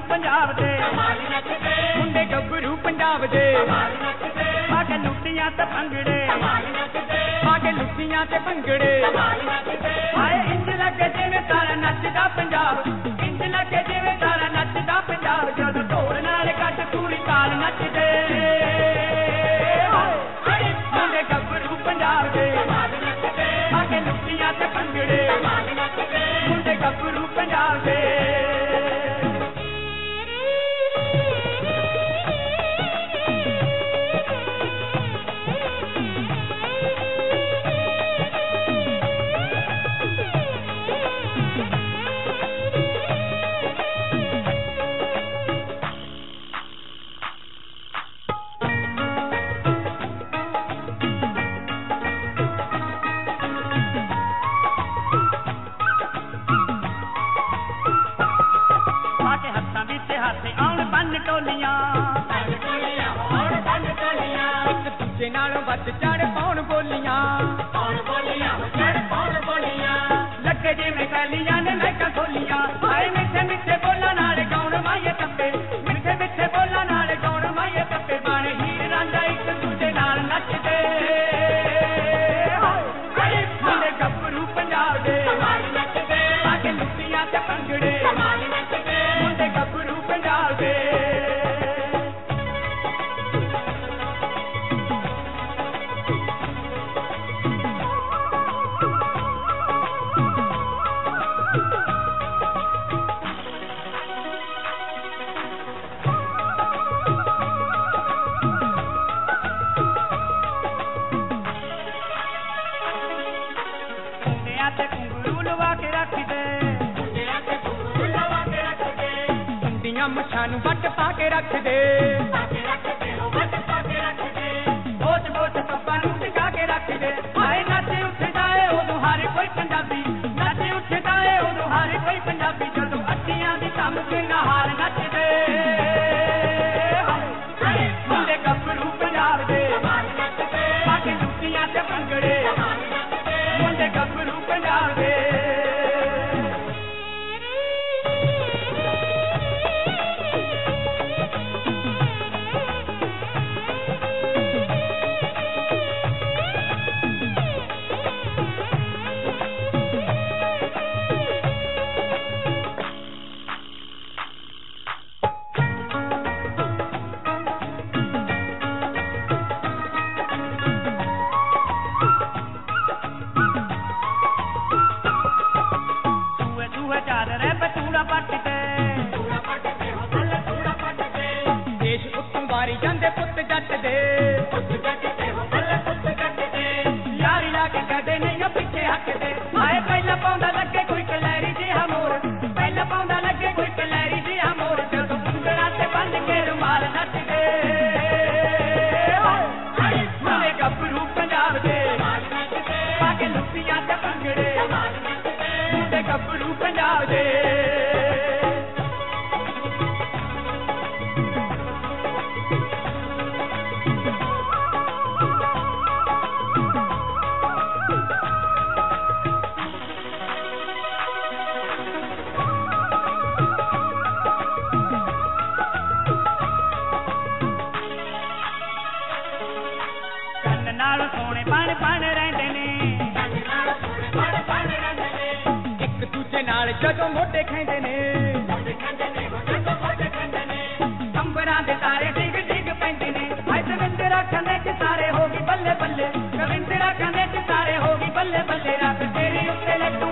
पंजाब दे मुंडे गभरू पंजाब दे आके लुटियां ते भंगड़े आके लुटियां ते भंगड़े आए इंज लगे जिवें सारा नचदा पंजाब इंज लगे जिवें सारा नचदा पंजाब जदों ढोल नाल कट पूरी ताल नचदे मुंडे गभरू पंजाब दे आके लुटियां ते भंगड़े मुंडे गभरू पंजाब दे नालों बच चढ़ पौन बोलियां लगे जिवें गलियां ने लैका खोलियां आए मिठे मिठे बोला नाल गौण माए टप्पे मिठे मिठे बोला नाल गौण माए टप्पे बन हीर रांझा एक दूजे नाल नचदे मुंडे गभरू पंजाब दे आके लुटियां ते भंगड़े मुंडे गभरू पंजाब दे मुछानू बट पाके रख दे बोझ बोझ पप्पा नू टिका के रख दे आए नच उठदा है उदों हर कोई पंजाबी नच उठदा है उदों हर कोई पंजाबी जदों अट्टियां दी कम के नहार नचदे मुंडे गभरू पंजाब दे आके लुटियां ते भंगड़े मुंडे गभरू पंजाब दे गभरू पंजाब दे ਕੰਨ ਨਾਲ ਸੋਹਣੇ ਬਣ ਬਣ ਰਹਿੰਦੇ ਨੇ ਜਦੋਂ ਮੋਢੇ ਖੈਂਦੇ ਨੇ ਕੰਬਰਾਂ ਦੇ ਤਾਰੇ ਡਿੱਗ ਡਿੱਗ ਪੈਂਦੇ ਨੇ ਹਾਏ ਦਵਿੰਦਰਾ ਕੰਨੇ ਚ ਸਾਰੇ ਹੋ ਗਈ ਬੱਲੇ ਬੱਲੇ ਦਵਿੰਦਰਾ ਕੰਨੇ ਚ ਸਾਰੇ ਹੋ ਗਈ ਬੱਲੇ ਬੱਲੇ ਰੱਬ ਤੇਰੀ ਉੱਤੇ ਲੱਡੂ